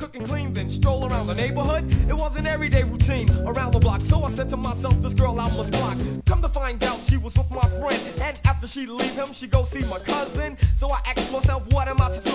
cook and clean, then stroll around the neighborhood. It was an everyday routine around the block, so I said to myself, this girl I must clock. Come to find out, she was with my friend, and after she leave him, she go see my cousin. So I asked myself, what am I to